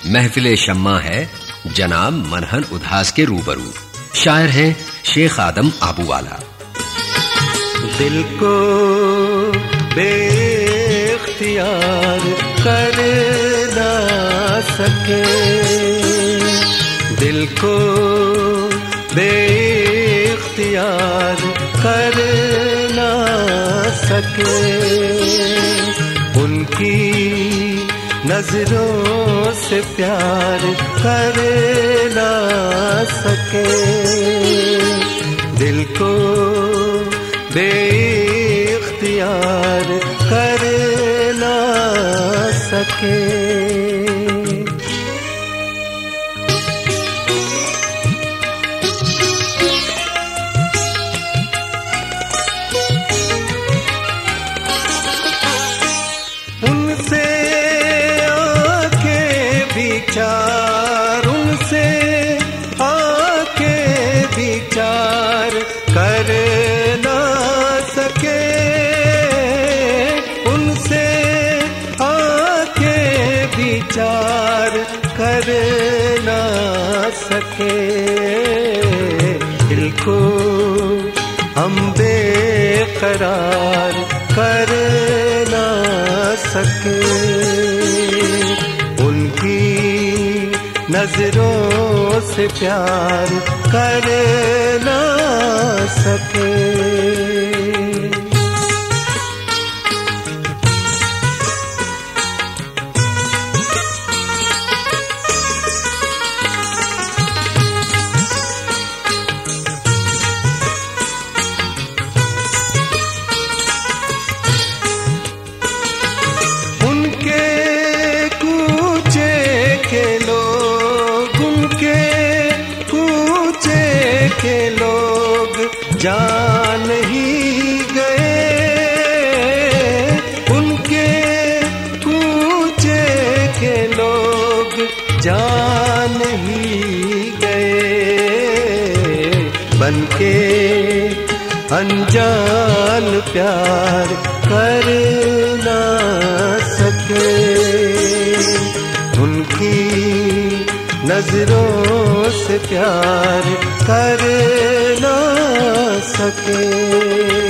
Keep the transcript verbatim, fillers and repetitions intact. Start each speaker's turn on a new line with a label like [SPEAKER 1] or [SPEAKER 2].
[SPEAKER 1] महफिले शम्मा है जनाब मनहन उदास के रूबरू। शायर हैं शेख आदम आबूवाला।
[SPEAKER 2] दिल को बेख्तियार कर ना सके, दिल को बेख्तियार कर ना सके, उनकी नजरों से प्यार कर ना सके, दिल को बेख्तियार कर ना सके। उनसे आके विचार, उनसे आके विचार कर ना सके, उनसे आके विचार कर ना सके, दिल को हम बेकरार कर ना सके, उनकी नजरों से प्यार कर ना सके। के लोग जान ही गए, उनके कूचे के लोग जान ही गए, बनके अनजान प्यार कर ना सके, उनकी नजरों से प्यार कर ना सके।